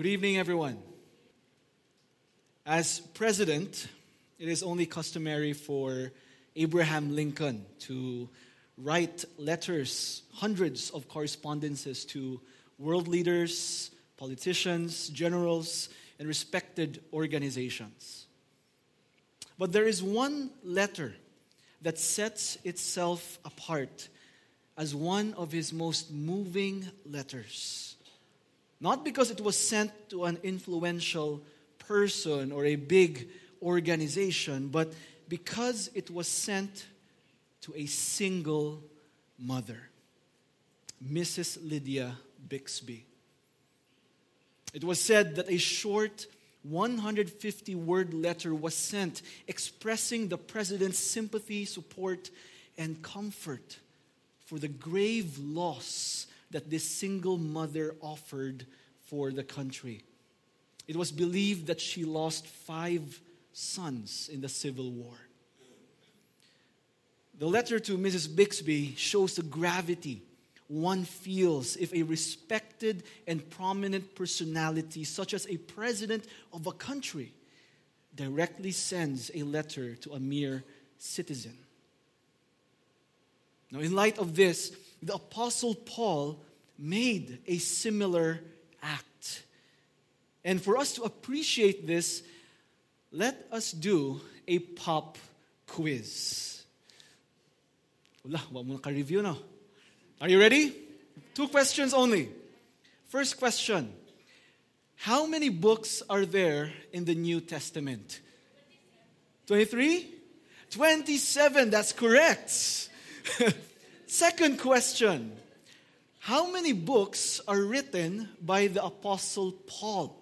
Good evening, everyone. As president, it is only customary for Abraham Lincoln to write letters, hundreds of correspondences to world leaders, politicians, generals, and respected organizations. But there is one letter that sets itself apart as one of his most moving letters. Not because it was sent to an influential person or a big organization, but because it was sent to a single mother, Mrs. Lydia Bixby. It was said that a short 150-word letter was sent expressing the president's sympathy, support, and comfort for the grave loss that this single mother offered for the country. It was believed that she lost 5 sons in the Civil War. The letter to Mrs. Bixby shows the gravity one feels if a respected and prominent personality, such as a president of a country, directly sends a letter to a mere citizen. Now, in light of this, the Apostle Paul made a similar act. And for us to appreciate this, let us do a pop quiz. Wala, wag mo ka-review na. Are you ready? 2 questions only. First question. How many books are there in the New Testament? 23? 27, that's correct. Second question. How many books are written by the Apostle Paul?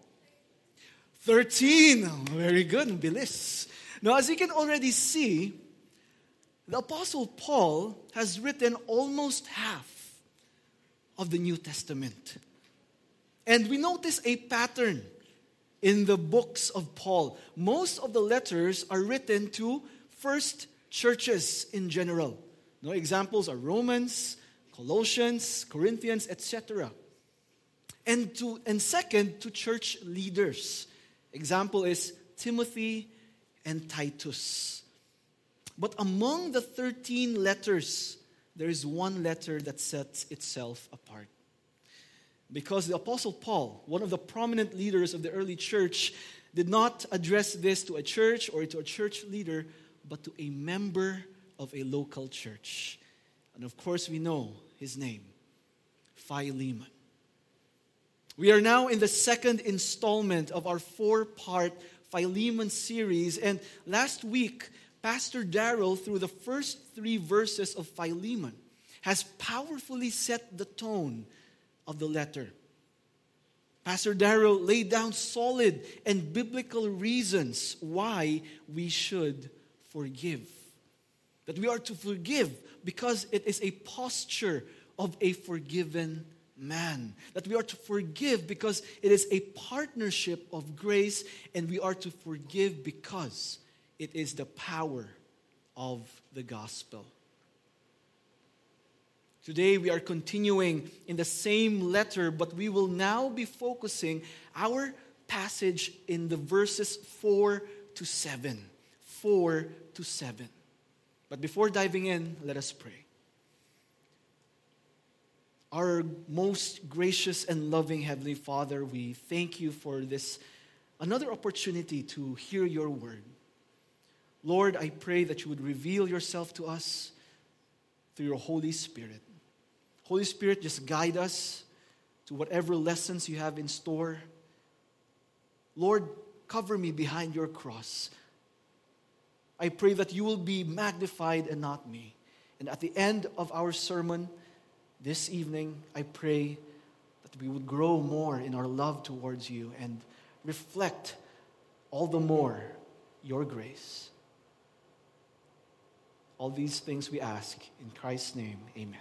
13. Very good. Bilis. Now, as you can already see, the Apostle Paul has written almost half of the New Testament. And we notice a pattern in the books of Paul. Most of the letters are written to first churches in general. No examples are Romans, Colossians, Corinthians, etc. And second, to church leaders. Example is Timothy and Titus. But among the 13 letters, there is one letter that sets itself apart. Because the Apostle Paul, one of the prominent leaders of the early church, did not address this to a church or to a church leader, but to a member of a local church. And of course, we know his name, Philemon. We are now in the second installment of our 4-part Philemon series. And last week, Pastor Darrell, through the first 3 verses of Philemon, has powerfully set the tone of the letter. Pastor Darrell laid down solid and biblical reasons why we should forgive. That we are to forgive because it is a posture of a forgiven man. That we are to forgive because it is a partnership of grace, and we are to forgive because it is the power of the gospel. Today we are continuing in the same letter, but we will now be focusing our passage in the verses 4 to 7. 4 to 7. But before diving in, let us pray. Our most gracious and loving Heavenly Father, we thank you for this another opportunity to hear your word. Lord, I pray that you would reveal yourself to us through your Holy Spirit. Holy Spirit, just guide us to whatever lessons you have in store. Lord, cover me behind your cross. I pray that you will be magnified and not me. And at the end of our sermon this evening, I pray that we would grow more in our love towards you and reflect all the more your grace. All these things we ask in Christ's name, amen.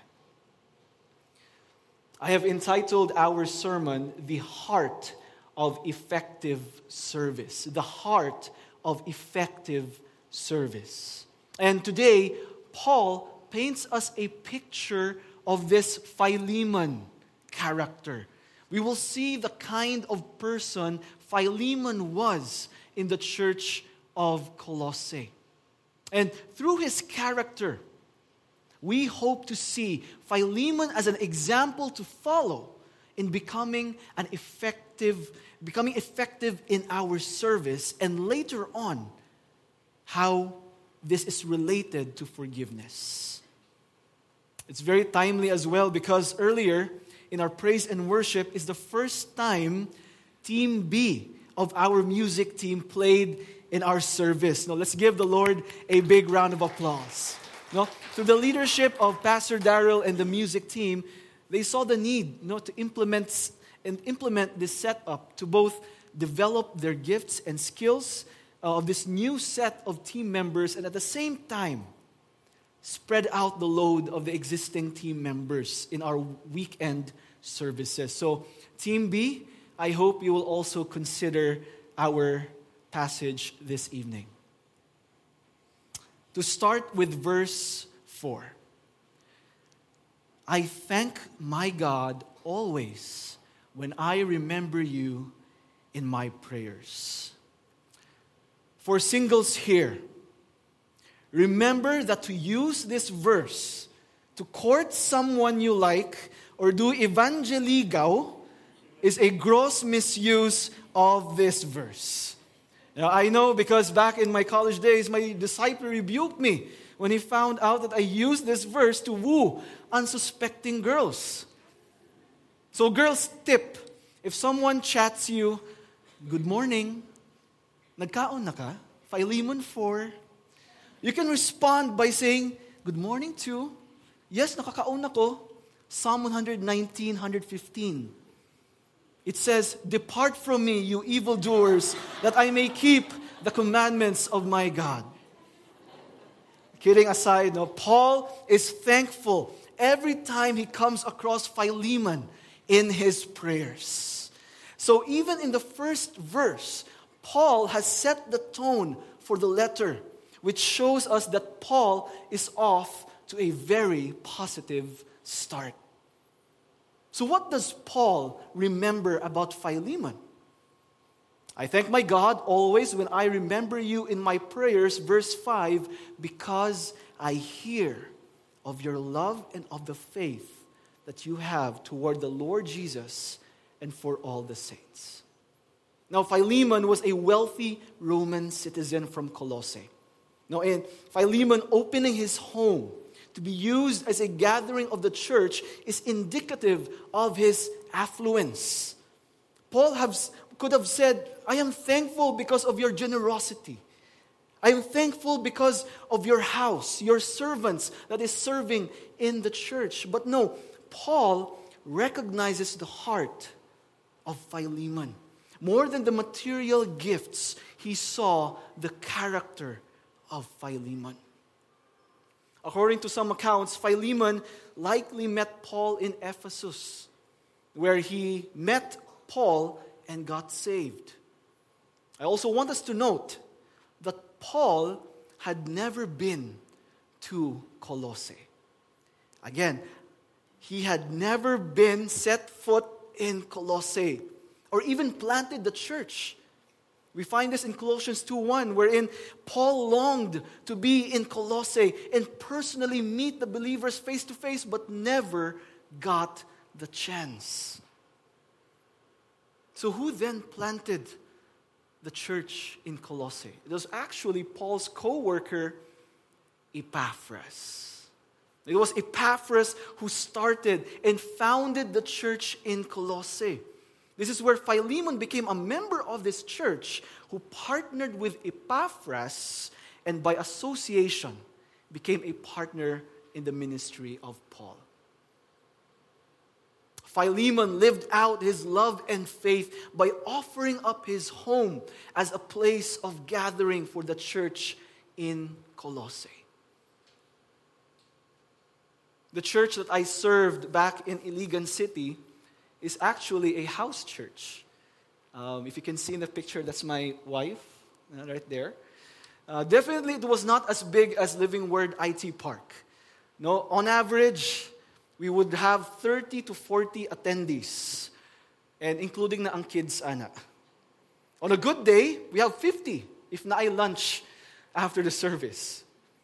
I have entitled our sermon, The Heart of Effective Service. The Heart of Effective Service. And today, Paul paints us a picture of this Philemon character. we will see the kind of person Philemon was in the church of Colossae. And through his character, we hope to see Philemon as an example to follow in becoming effective in our service, and later on, how this is related to forgiveness. It's very timely as well because earlier in our praise and worship is the first time Team B of our music team played in our service. Now, let's give the Lord a big round of applause. Through the leadership of Pastor Darrell and the music team, they saw the need to implement this setup to both develop their gifts and skills of this new set of team members, and at the same time spread out the load of the existing team members in our weekend services. So, Team B, I hope you will also consider our passage this evening. To start with verse 4. I thank my God always when I remember you in my prayers. For singles here, remember that to use this verse to court someone you like or do evangeligaw is a gross misuse of this verse. Now, I know because back in my college days, my disciple rebuked me when he found out that I used this verse to woo unsuspecting girls. So, girls, tip, if someone chats you, good morning, nagkaon na ka? Philemon 4. You can respond by saying, good morning too. Yes, nakakaon ako. Psalm 119, 115. It says, depart from me, you evildoers, that I may keep the commandments of my God. Kidding aside, Paul is thankful every time he comes across Philemon in his prayers. So even in the first verse, Paul has set the tone for the letter, which shows us that Paul is off to a very positive start. So what does Paul remember about Philemon? I thank my God always when I remember you in my prayers, verse 5, because I hear of your love and of the faith that you have toward the Lord Jesus and for all the saints. Now, Philemon was a wealthy Roman citizen from Colossae. Now, in Philemon opening his home to be used as a gathering of the church is indicative of his affluence. Paul could have said, I am thankful because of your generosity. I am thankful because of your house, your servants that is serving in the church. But no, Paul recognizes the heart of Philemon. More than the material gifts, he saw the character of Philemon. According to some accounts, Philemon likely met Paul in Ephesus, where he met Paul and got saved. I also want us to note that Paul had never been to Colossae. Again, he had never been set foot in Colossae or even planted the church. We find this in Colossians 2:1, wherein Paul longed to be in Colossae and personally meet the believers face to face, but never got the chance. So who then planted the church in Colossae? It was actually Paul's co-worker, Epaphras. It was Epaphras who started and founded the church in Colossae. This is where Philemon became a member of this church who partnered with Epaphras and by association became a partner in the ministry of Paul. Philemon lived out his love and faith by offering up his home as a place of gathering for the church in Colossae. The church that I served back in Iligan City is actually a house church. If you can see in the picture, that's my wife right there. Definitely it was not as big as Living Word IT Park. No, on average, we would have 30 to 40 attendees. and including na ang kids, ana. On a good day, we have 50, if na ay lunch after the service.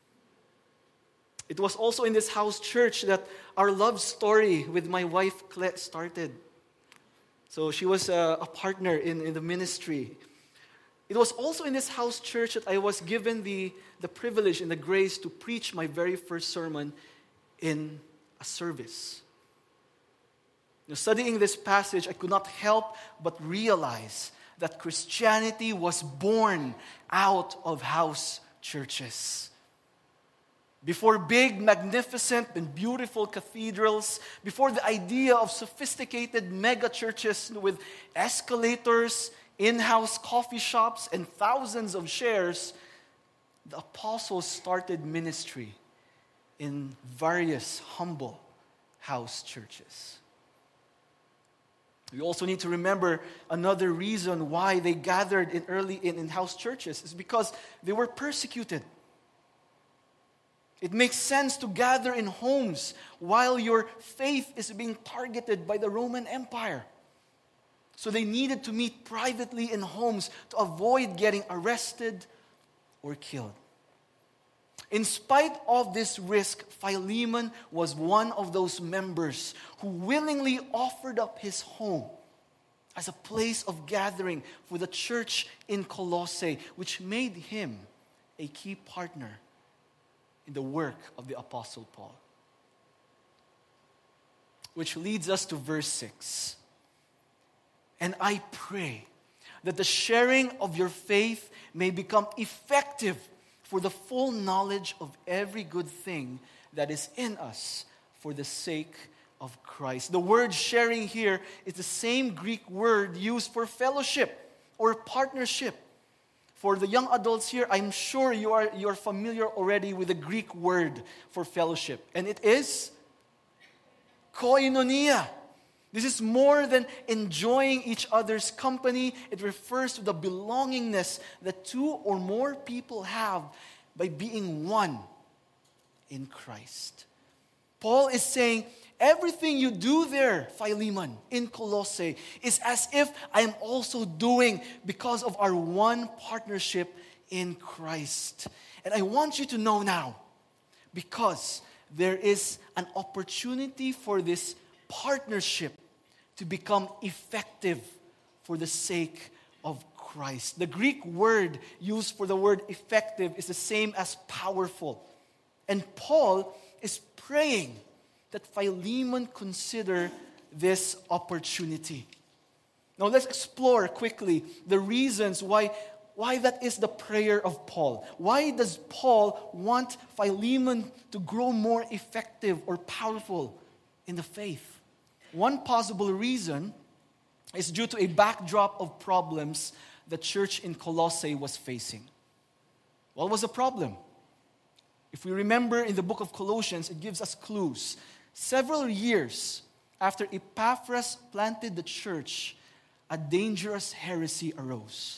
It was also in this house church that our love story with my wife, Claire, started. So she was a partner in the ministry. It was also in this house church that I was given the privilege and the grace to preach my very first sermon in a service. Studying this passage, I could not help but realize that Christianity was born out of house churches. Before big, magnificent, and beautiful cathedrals, before the idea of sophisticated mega churches with escalators, in-house coffee shops, and thousands of shares, the apostles started ministry in various humble house churches. We also need to remember another reason why they gathered in house churches is because they were persecuted. It makes sense to gather in homes while your faith is being targeted by the Roman Empire. So they needed to meet privately in homes to avoid getting arrested or killed. In spite of this risk, Philemon was one of those members who willingly offered up his home as a place of gathering for the church in Colossae, which made him a key partner in the work of the Apostle Paul. Which leads us to verse 6. And I pray that the sharing of your faith may become effective for the full knowledge of every good thing that is in us for the sake of Christ. The word sharing here is the same Greek word used for fellowship or partnership. For the young adults here, I'm sure you are familiar already with the Greek word for fellowship. And it is koinonia. This is more than enjoying each other's company. It refers to the belongingness that two or more people have by being one in Christ. Paul is saying, everything you do there, Philemon, in Colossae, is as if I am also doing because of our one partnership in Christ. And I want you to know now, because there is an opportunity for this partnership to become effective for the sake of Christ. The Greek word used for the word effective is the same as powerful. And Paul is praying that Philemon consider this opportunity. Now let's explore quickly the reasons why that is the prayer of Paul. Why does Paul want Philemon to grow more effective or powerful in the faith? One possible reason is due to a backdrop of problems the church in Colossae was facing. What was the problem? If we remember in the book of Colossians, it gives us clues. Several years after Epaphras planted the church, a dangerous heresy arose.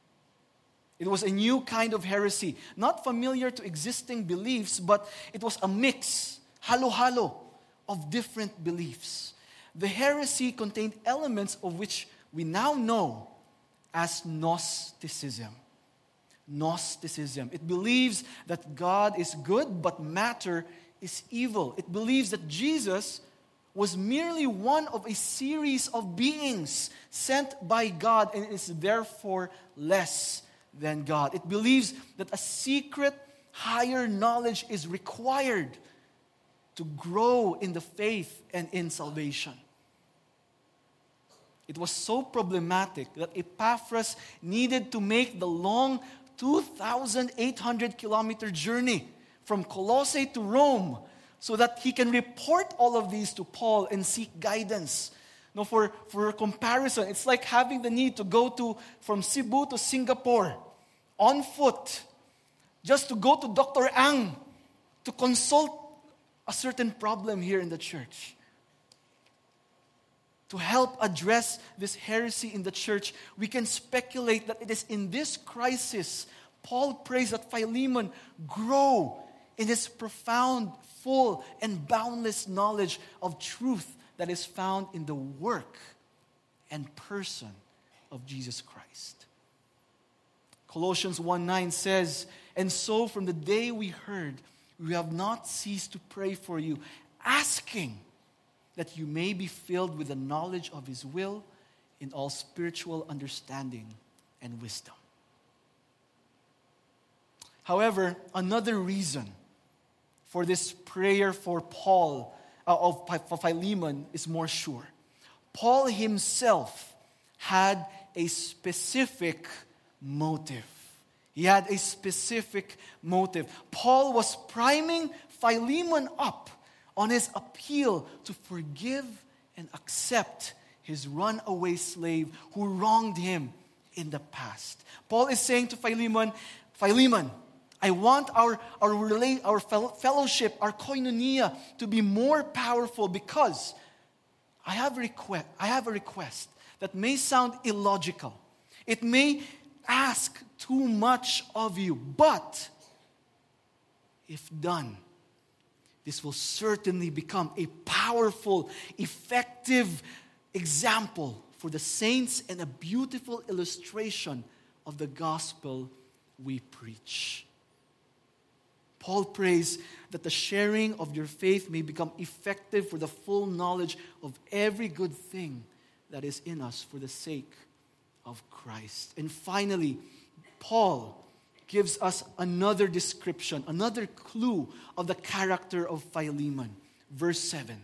It was a new kind of heresy, not familiar to existing beliefs, but it was a mix, halo-halo, of different beliefs. The heresy contained elements of which we now know as Gnosticism. Gnosticism. It believes that God is good, but matter is evil. It believes that Jesus was merely one of a series of beings sent by God and is therefore less than God. It believes that a secret, higher knowledge is required to grow in the faith and in salvation. It was so problematic that Epaphras needed to make the long 2,800-kilometer journey from Colossae to Rome so that he can report all of these to Paul and seek guidance. Now, for comparison, it's like having the need to go from Cebu to Singapore on foot just to go to Dr. Ang to consult a certain problem here in the church. To help address this heresy in the church, we can speculate that it is in this crisis Paul prays that Philemon grow in his profound, full, and boundless knowledge of truth that is found in the work and person of Jesus Christ. Colossians 1:9 says, "And so from the day we heard, we have not ceased to pray for you, asking that you may be filled with the knowledge of His will in all spiritual understanding and wisdom." However, another reason for this prayer for Paul, for Philemon, is more sure. Paul himself had a specific motive. He had a specific motive. Paul was priming Philemon up on his appeal to forgive and accept his runaway slave who wronged him in the past. Paul is saying to Philemon, Philemon, I want our fellowship, our koinonia, to be more powerful because I have a request that may sound illogical. It may ask too much of you, but if done, this will certainly become a powerful, effective example for the saints and a beautiful illustration of the gospel we preach. Paul prays that the sharing of your faith may become effective for the full knowledge of every good thing that is in us for the sake of Christ. And finally, Paul gives us another description, another clue of the character of Philemon. Verse 7.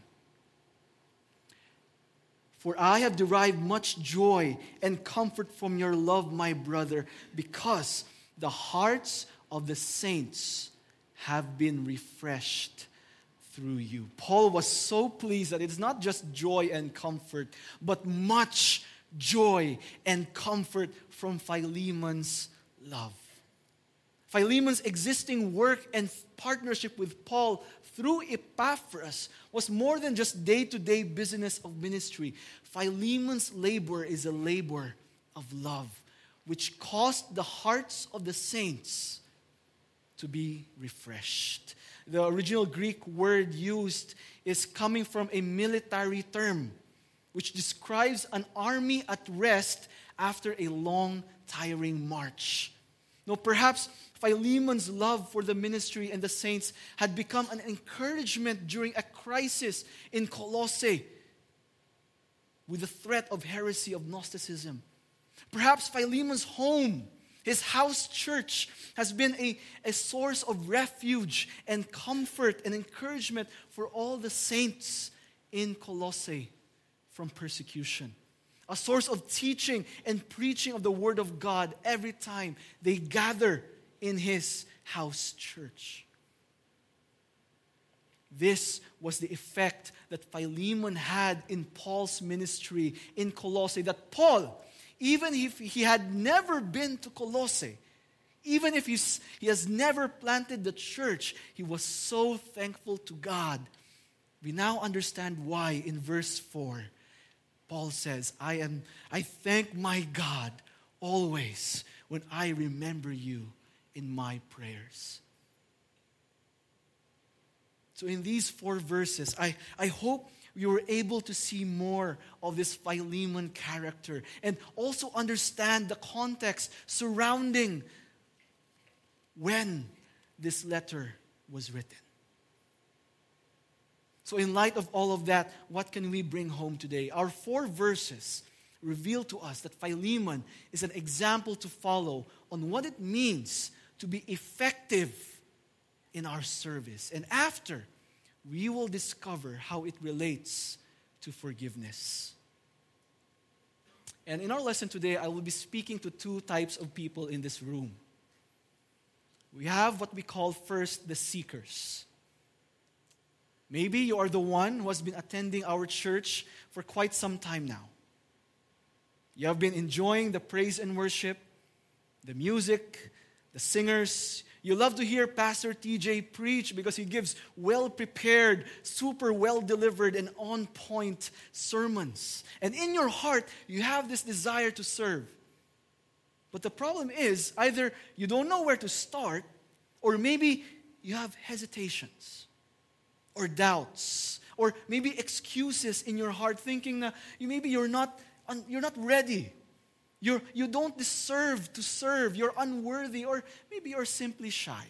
"For I have derived much joy and comfort from your love, my brother, because the hearts of the saints have been refreshed through you." Paul was so pleased that it's not just joy and comfort, but much joy and comfort from Philemon's love. Philemon's existing work and partnership with Paul through Epaphras was more than just day-to-day business of ministry. Philemon's labor is a labor of love, which caused the hearts of the saints to be refreshed. The original Greek word used is coming from a military term, which describes an army at rest after a long, tiring march. Now, perhaps Philemon's love for the ministry and the saints had become an encouragement during a crisis in Colossae with the threat of heresy of Gnosticism. Perhaps Philemon's home, his house church, has been a source of refuge and comfort and encouragement for all the saints in Colossae from persecution. A source of teaching and preaching of the Word of God every time they gather in his house church. This was the effect that Philemon had in Paul's ministry in Colossae. That Paul, even if he had never been to Colossae, even if he has never planted the church, he was so thankful to God. We now understand why in verse 4, Paul says, I thank my God always when I remember you in my prayers. So in these 4 verses, I hope you were able to see more of this Philemon character and also understand the context surrounding when this letter was written. So in light of all of that, what can we bring home today? Our 4 verses reveal to us that Philemon is an example to follow on what it means to be effective in our service. And after, we will discover how it relates to forgiveness. And in our lesson today, I will be speaking to 2 types of people in this room. We have what we call first the seekers. Maybe you are the one who has been attending our church for quite some time now. You have been enjoying the praise and worship, the music, the singers. You love to hear Pastor TJ preach because he gives well-prepared, super well-delivered, and on-point sermons. And in your heart, you have this desire to serve. But the problem is, either you don't know where to start, or maybe you have hesitations, or doubts, or maybe excuses in your heart, thinking that maybe you're not you're not ready. You don't deserve to serve. You're unworthy, or maybe you're simply shy.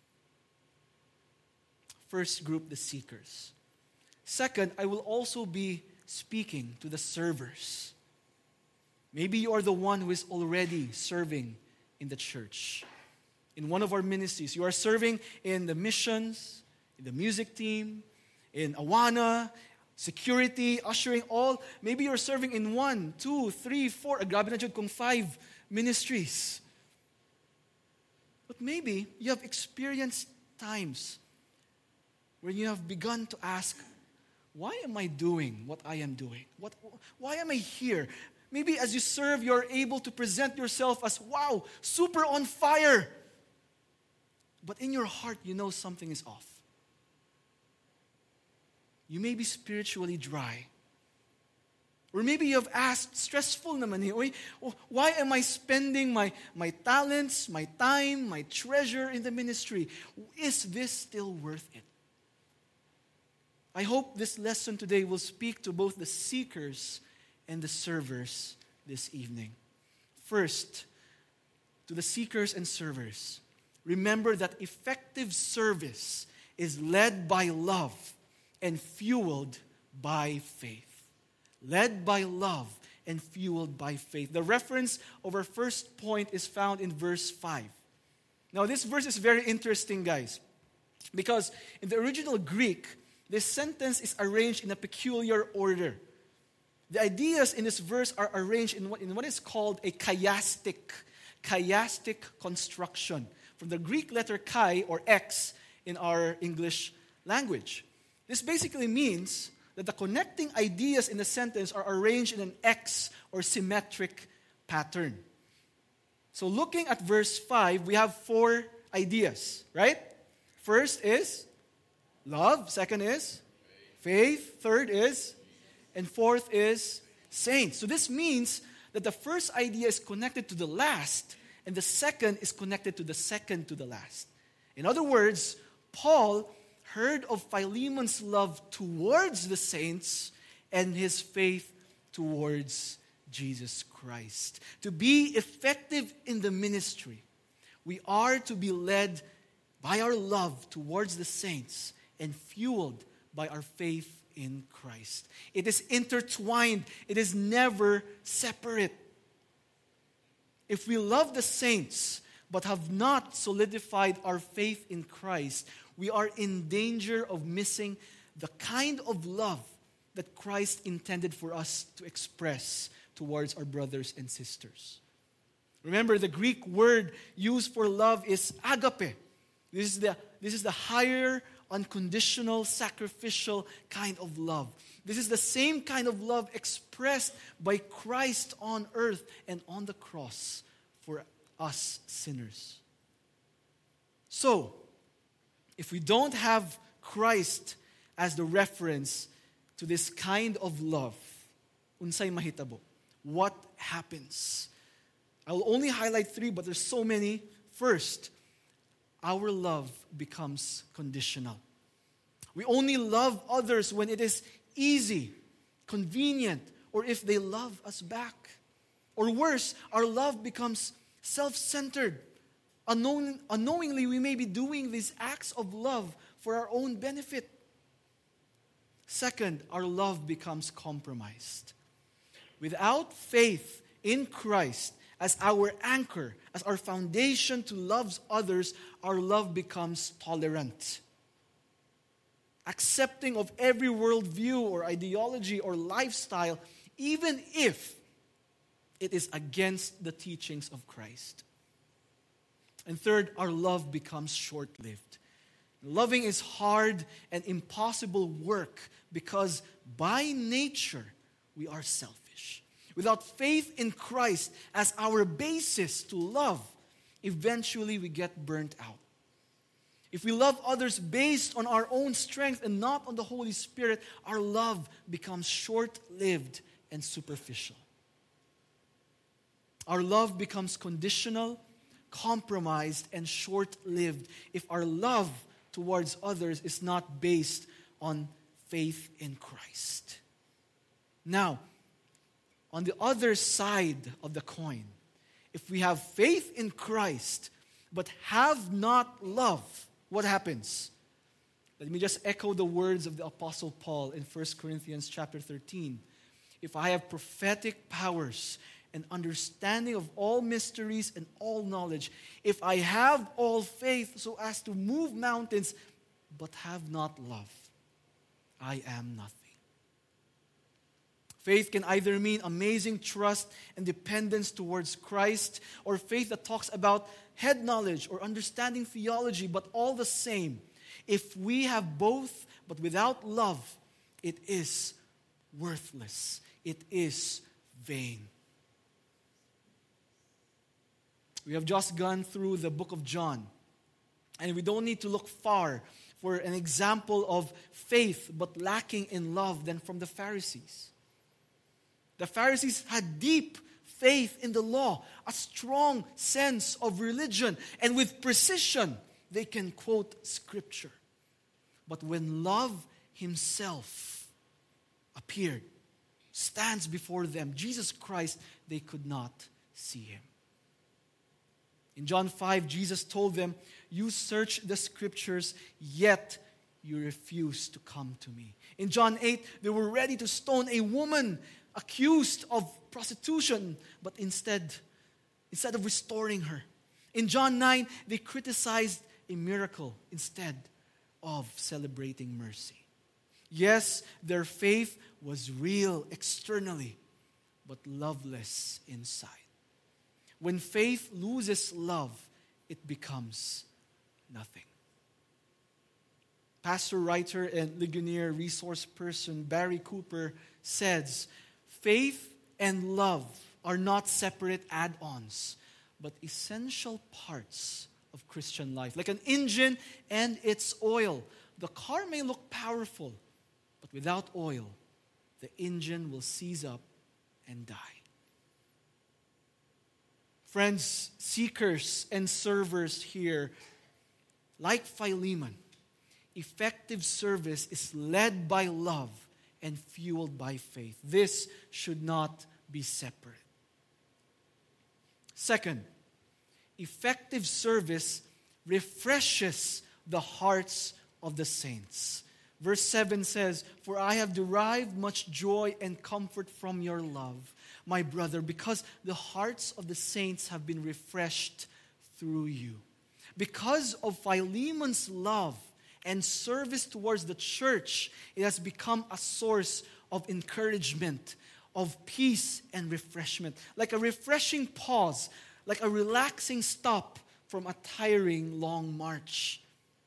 First group, the seekers. Second, I will also be speaking to the servers. Maybe you are the one who is already serving in the church. In one of our ministries, you are serving in the missions, in the music team, in Awana, security, ushering, all. Maybe you're serving in 1, 2, 3, 4, grabe na jud kung 5 ministries. But maybe you have experienced times when you have begun to ask, why am I doing what I am doing? Why am I here? Maybe as you serve, you're able to present yourself as, wow, super on fire. But in your heart, you know something is off. You may be spiritually dry. Or maybe you have asked, stressful naman eh, why am I spending my talents, my time, my treasure in the ministry? Is this still worth it? I hope this lesson today will speak to both the seekers and the servers this evening. First, to the seekers and servers, remember that effective service is led by love and fueled by faith. Led by love and fueled by faith. The reference of our first point is found in verse 5. Now, this verse is very interesting, guys, because in the original Greek, this sentence is arranged in a peculiar order. The ideas in this verse are arranged in what is called a chiastic construction, from the Greek letter chi, or X, in our English language. This basically means that the connecting ideas in the sentence are arranged in an X or symmetric pattern. So looking at verse 5, we have 4 ideas, right? First is love. Second is faith. Third is, and fourth is saints. So this means that the first idea is connected to the last, and the second is connected to the second to the last. In other words, Paul heard of Philemon's love towards the saints and his faith towards Jesus Christ. To be effective in the ministry, we are to be led by our love towards the saints and fueled by our faith in Christ. It is intertwined. It is never separate. If we love the saints but have not solidified our faith in Christ, we are in danger of missing the kind of love that Christ intended for us to express towards our brothers and sisters. Remember, the Greek word used for love is agape. This is the higher, unconditional, sacrificial kind of love. This is the same kind of love expressed by Christ on earth and on the cross for us sinners. So, if we don't have Christ as the reference to this kind of love, unsay mahitabo, what happens? I will only highlight 3, but there's so many. First, our love becomes conditional. We only love others when it is easy, convenient, or if they love us back. Or worse, our love becomes self-centered. Unknowingly, we may be doing these acts of love for our own benefit. Second, our love becomes compromised. Without faith in Christ as our anchor, as our foundation to love others, our love becomes tolerant. Accepting of every worldview or ideology or lifestyle, even if it is against the teachings of Christ. And third, our love becomes short-lived. Loving is hard and impossible work because by nature we are selfish. Without faith in Christ as our basis to love, eventually we get burnt out. If we love others based on our own strength and not on the Holy Spirit, our love becomes short-lived and superficial. Our love becomes conditional, compromised, and short-lived if our love towards others is not based on faith in Christ. Now, on the other side of the coin, if we have faith in Christ but have not love, what happens? Let me just echo the words of the Apostle Paul in 1 Corinthians chapter 13. If I have prophetic powers and understanding of all mysteries and all knowledge, if I have all faith so as to move mountains but have not love, I am nothing. Faith can either mean amazing trust and dependence towards Christ, or faith that talks about head knowledge or understanding theology, but all the same, if we have both but without love, it is worthless. It is vain. We have just gone through the book of John, and we don't need to look far for an example of faith but lacking in love than from the Pharisees. The Pharisees had deep faith in the law, a strong sense of religion, and with precision, they can quote Scripture. But when love himself appeared, stands before them, Jesus Christ, they could not see him. In John 5, Jesus told them, "You search the Scriptures, yet you refuse to come to me." In John 8, they were ready to stone a woman accused of prostitution, but instead of restoring her. In John 9, they criticized a miracle instead of celebrating mercy. Yes, their faith was real externally, but loveless inside. When faith loses love, it becomes nothing. Pastor, writer, and Ligonier resource person Barry Cooper says, faith and love are not separate add-ons, but essential parts of Christian life. Like an engine and its oil. The car may look powerful, but without oil, the engine will seize up and die. Friends, seekers and servers here, like Philemon, effective service is led by love and fueled by faith. This should not be separate. Second, effective service refreshes the hearts of the saints. Verse 7 says, "For I have derived much joy and comfort from your love, my brother, because the hearts of the saints have been refreshed through you." Because of Philemon's love and service towards the church, it has become a source of encouragement, of peace and refreshment. Like a refreshing pause, like a relaxing stop from a tiring long march.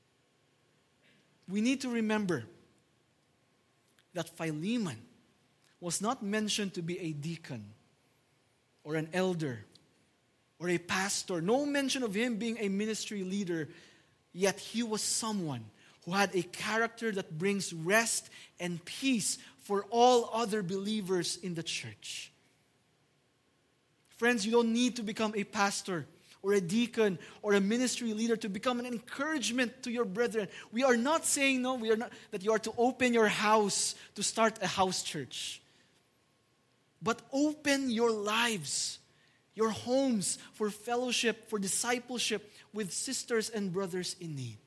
We need to remember that Philemon was not mentioned to be a deacon or an elder or a pastor. No mention of him being a ministry leader, yet he was someone who had a character that brings rest and peace for all other believers in the church. Friends, you don't need to become a pastor or a deacon or a ministry leader to become an encouragement to your brethren. We are not saying, that you are to open your house to start a house church. But open your lives, your homes for fellowship, for discipleship with sisters and brothers in need.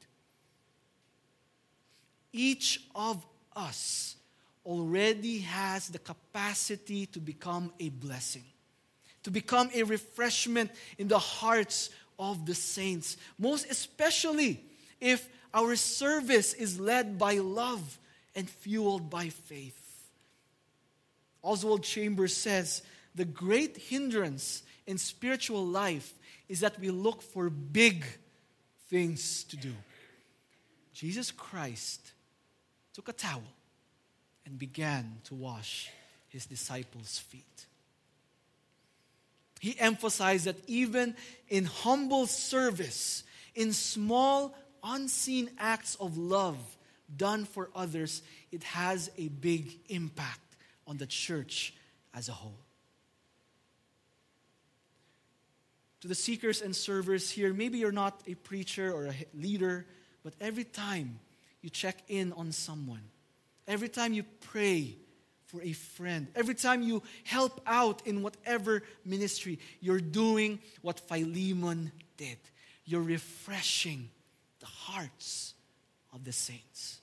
Each of us already has the capacity to become a blessing, to become a refreshment in the hearts of the saints, most especially if our service is led by love and fueled by faith. Oswald Chambers says, the great hindrance in spiritual life is that we look for big things to do. Jesus Christ took a towel and began to wash his disciples' feet. He emphasized that even in humble service, in small, unseen acts of love done for others, it has a big impact on the church as a whole. To the seekers and servers here, maybe you're not a preacher or a leader, but every time you check in on someone, every time you pray for a friend. Every time you help out in whatever ministry, you're doing what Philemon did. You're refreshing the hearts of the saints.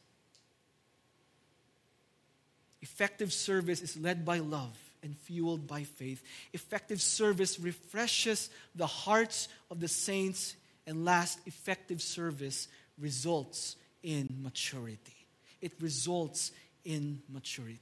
Effective service is led by love and fueled by faith. Effective service refreshes the hearts of the saints. And last, effective service results in maturity. It results in maturity.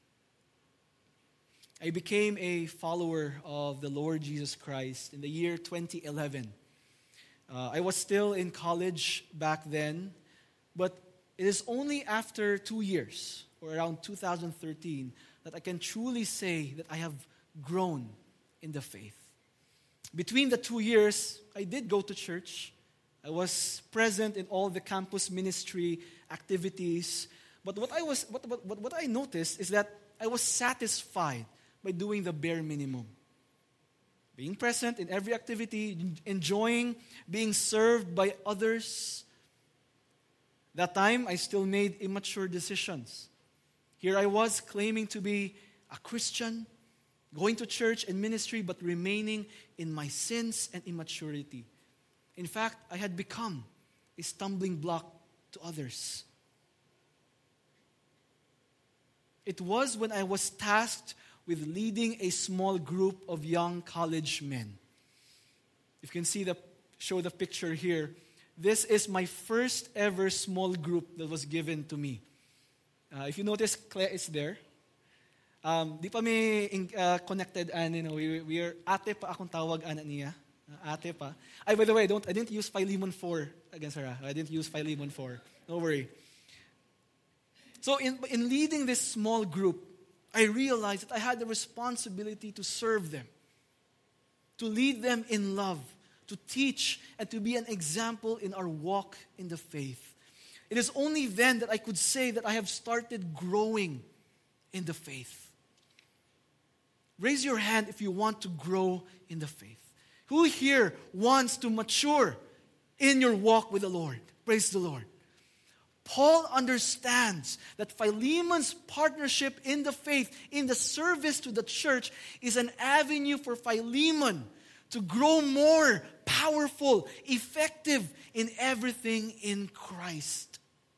I became a follower of the Lord Jesus Christ in the year 2011. I was still in college back then, but it is only after 2 years, or around 2013, that I can truly say that I have grown in the faith. Between the 2 years, I did go to church. I was present in all the campus ministry activities. But what I noticed is that I was satisfied by doing the bare minimum. Being present in every activity, enjoying being served by others. That time, I still made immature decisions. Here I was claiming to be a Christian, going to church and ministry, but remaining in my sins and immaturity. In fact, I had become a stumbling block to others. It was when I was tasked with leading a small group of young college men. You can show the picture here. This is my first ever small group that was given to me. If you notice, Claire is there. Di pa may connected, we are ate pa akong tawag ana niya. Ate pa. By the way, I didn't use Philemon 4 against her. I didn't use Philemon 4. Don't worry. So in leading this small group, I realized that I had the responsibility to serve them, to lead them in love, to teach, and to be an example in our walk in the faith. It is only then that I could say that I have started growing in the faith. Raise your hand if you want to grow in the faith. Who here wants to mature in your walk with the Lord? Praise the Lord. Paul understands that Philemon's partnership in the faith, in the service to the church, is an avenue for Philemon to grow more powerful, effective in everything in Christ.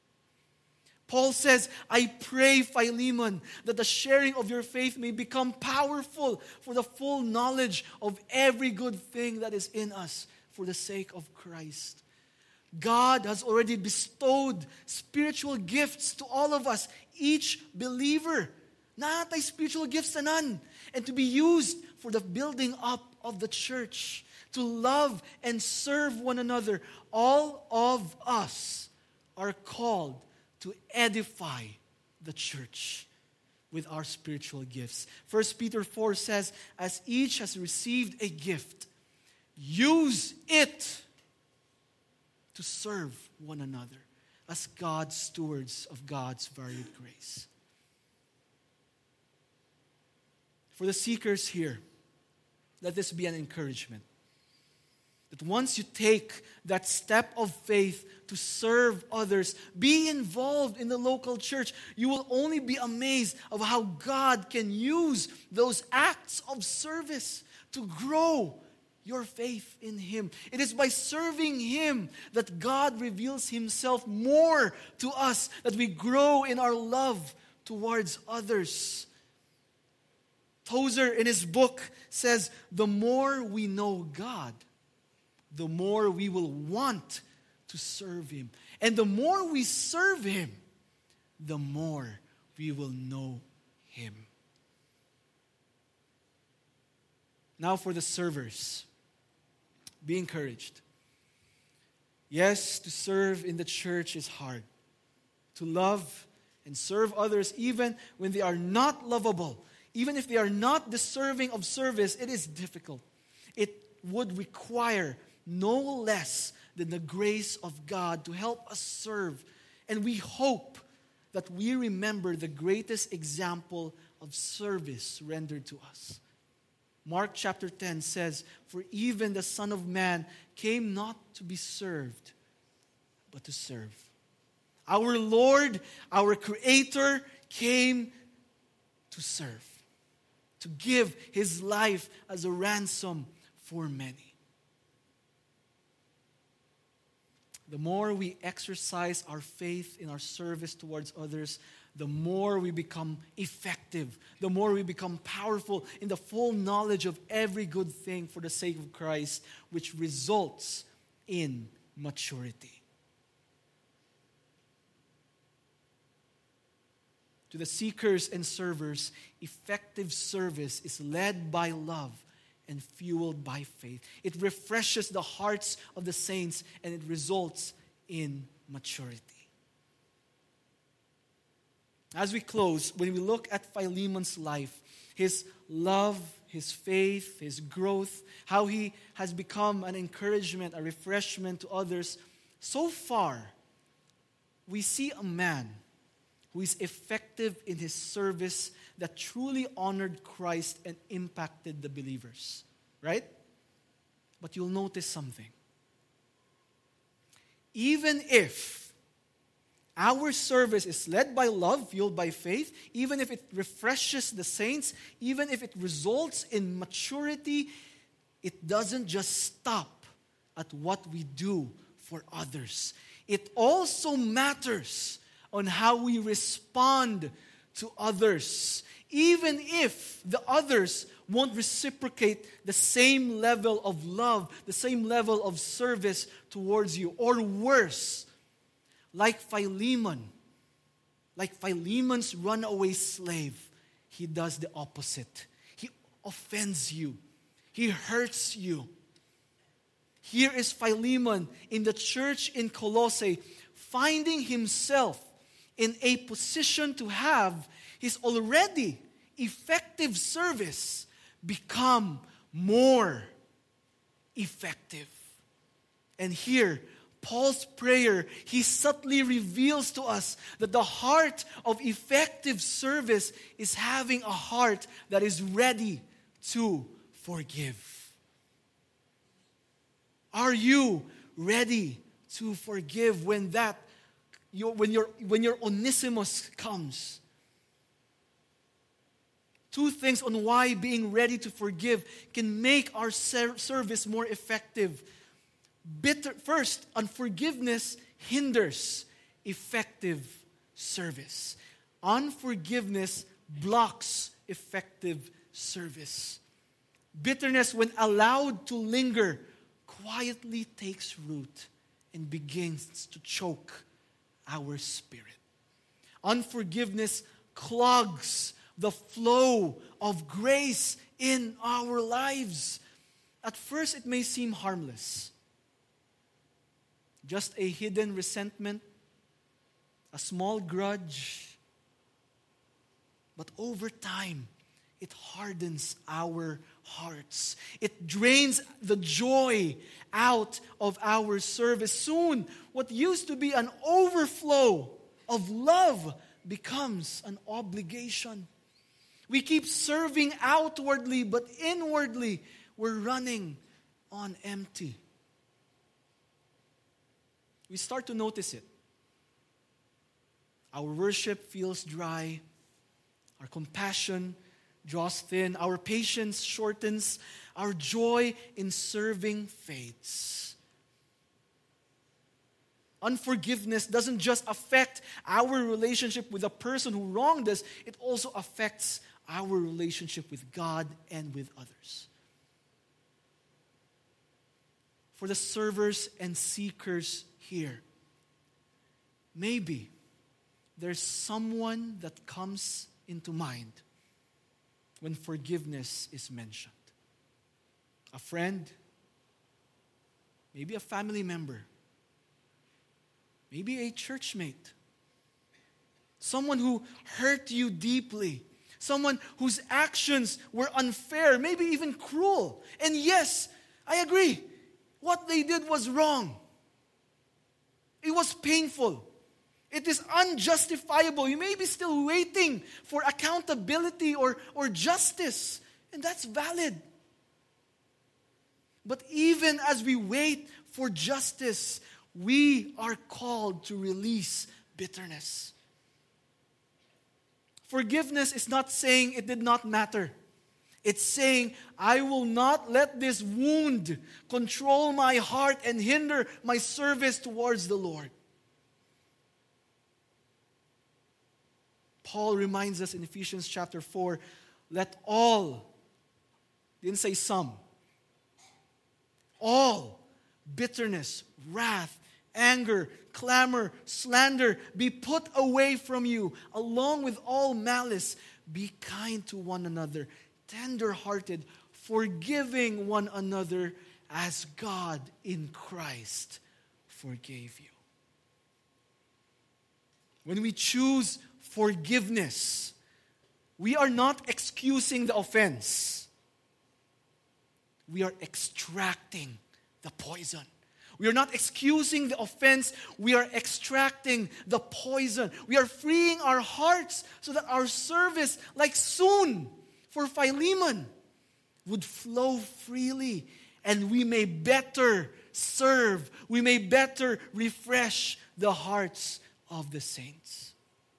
Paul says, I pray, Philemon, that the sharing of your faith may become powerful for the full knowledge of every good thing that is in us for the sake of Christ. God has already bestowed spiritual gifts to all of us, each believer. Natay spiritual gifts na none. And to be used for the building up of the church, to love and serve one another. All of us are called to edify the church with our spiritual gifts. 1 Peter 4 says, as each has received a gift, use it to serve one another as God's stewards of God's varied grace. For the seekers here, let this be an encouragement. That once you take that step of faith to serve others, be involved in the local church, you will only be amazed of how God can use those acts of service to grow your faith in Him. It is by serving Him that God reveals Himself more to us, that we grow in our love towards others. Tozer in his book says, the more we know God, the more we will want to serve Him. And the more we serve Him, the more we will know Him. Now for the servers. Be encouraged. Yes, to serve in the church is hard. To love and serve others even when they are not lovable, even if they are not deserving of service, it is difficult. It would require no less than the grace of God to help us serve. And we hope that we remember the greatest example of service rendered to us. Mark chapter 10 says, for even the Son of Man came not to be served, but to serve. Our Lord, our Creator, came to serve, to give his life as a ransom for many. The more we exercise our faith in our service towards others, the more we become effective, the more we become powerful in the full knowledge of every good thing for the sake of Christ, which results in maturity. To the seekers and servers, effective service is led by love and fueled by faith. It refreshes the hearts of the saints and it results in maturity. As we close, when we look at Philemon's life, his love, his faith, his growth, how he has become an encouragement, a refreshment to others, so far, we see a man who is effective in his service that truly honored Christ and impacted the believers. Right? But you'll notice something. Even if our service is led by love, fueled by faith, even if it refreshes the saints, even if it results in maturity, it doesn't just stop at what we do for others. It also matters on how we respond to others, even if the others won't reciprocate the same level of love, the same level of service towards you, or worse, like Philemon's runaway slave, he does the opposite. He offends you. He hurts you. Here is Philemon in the church in Colossae, finding himself in a position to have his already effective service become more effective. And here, Paul's prayer, he subtly reveals to us that the heart of effective service is having a heart that is ready to forgive. Are you ready to forgive when your Onesimus comes? Two things on why being ready to forgive can make our service more effective. First, unforgiveness hinders effective service. Unforgiveness blocks effective service. Bitterness, when allowed to linger, quietly takes root and begins to choke our spirit. Unforgiveness clogs the flow of grace in our lives. At first, it may seem harmless. Just a hidden resentment, a small grudge. But over time, it hardens our hearts. It drains the joy out of our service. Soon, what used to be an overflow of love becomes an obligation. We keep serving outwardly, but inwardly, we're running on empty. We start to notice it. Our worship feels dry. Our compassion draws thin. Our patience shortens. Our joy in serving fades. Unforgiveness doesn't just affect our relationship with the person who wronged us, it also affects our relationship with God and with others. For the servers and seekers here, maybe there's someone that comes into mind when forgiveness is mentioned. A friend, maybe a family member, maybe a churchmate, someone who hurt you deeply, someone whose actions were unfair, maybe even cruel. And yes, I agree, what they did was wrong. It was painful. It is unjustifiable. You may be still waiting for accountability or justice, and that's valid. But even as we wait for justice, we are called to release bitterness. Forgiveness is not saying it did not matter. It's saying, I will not let this wound control my heart and hinder my service towards the Lord. Paul reminds us in Ephesians chapter 4, let all, didn't say some, all bitterness, wrath, anger, clamor, slander be put away from you, along with all malice. Be kind to one another, tender-hearted, forgiving one another as God in Christ forgave you. When we choose forgiveness, we are not excusing the offense. We are extracting the poison. We are not excusing the offense. We are extracting the poison. We are freeing our hearts so that our service, like soon for Philemon, would flow freely and we may better serve. We may better refresh the hearts of the saints.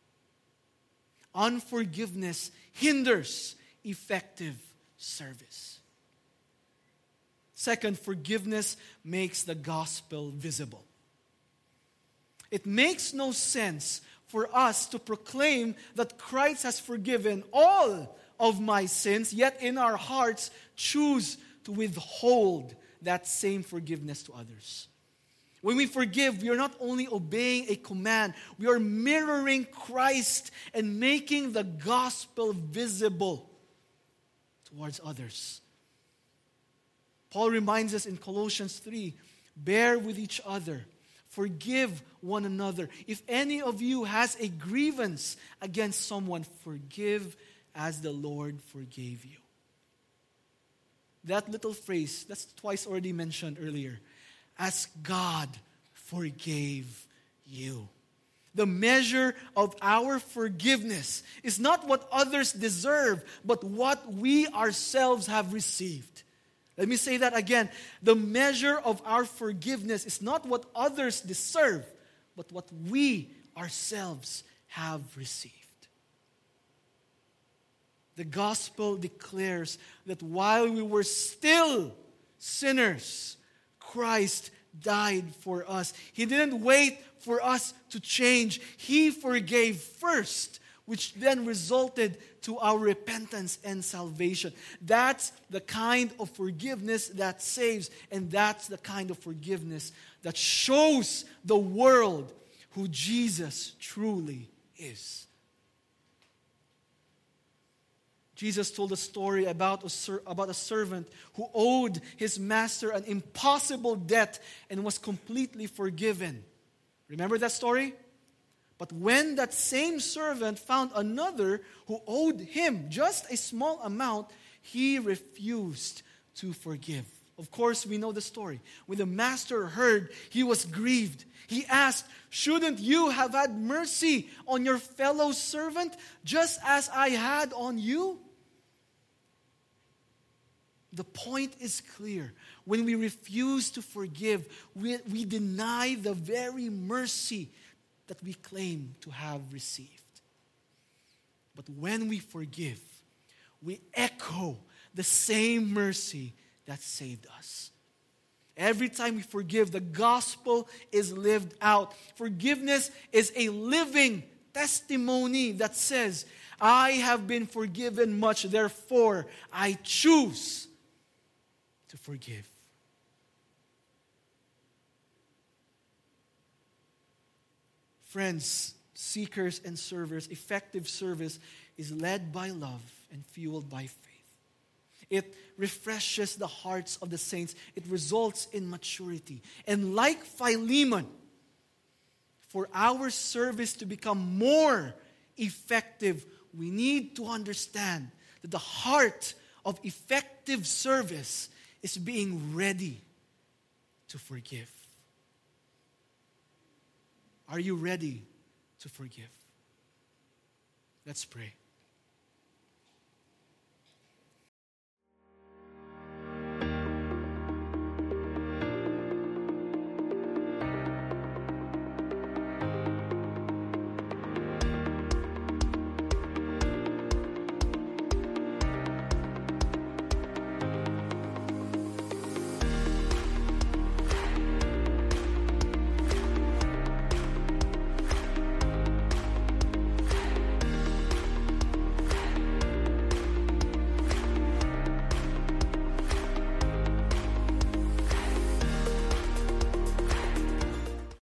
Unforgiveness hinders effective service. Second, forgiveness makes the gospel visible. It makes no sense for us to proclaim that Christ has forgiven all of my sins, yet in our hearts choose to withhold that same forgiveness to others. When we forgive, we are not only obeying a command, we are mirroring Christ and making the gospel visible towards others. Paul reminds us in Colossians 3, bear with each other, forgive one another. If any of you has a grievance against someone, forgive as the Lord forgave you. That little phrase, that's twice already mentioned earlier. As God forgave you. The measure of our forgiveness is not what others deserve, but what we ourselves have received. Let me say that again. The measure of our forgiveness is not what others deserve, but what we ourselves have received. The gospel declares that while we were still sinners, Christ died for us. He didn't wait for us to change. He forgave first, which then resulted to our repentance and salvation. That's the kind of forgiveness that saves, and that's the kind of forgiveness that shows the world who Jesus truly is. Jesus told a story about a servant who owed his master an impossible debt and was completely forgiven. Remember that story? But when that same servant found another who owed him just a small amount, he refused to forgive. Of course, we know the story. When the master heard, he was grieved. He asked, shouldn't you have had mercy on your fellow servant just as I had on you? The point is clear. When we refuse to forgive, we deny the very mercy that we claim to have received. But when we forgive, we echo the same mercy that saved us. Every time we forgive, the gospel is lived out. Forgiveness is a living testimony that says, I have been forgiven much, therefore I choose to forgive. Friends, seekers and servers, effective service is led by love and fueled by faith. It refreshes the hearts of the saints. It results in maturity. And like Philemon, for our service to become more effective, we need to understand that the heart of effective service is being ready to forgive. Are you ready to forgive? Let's pray.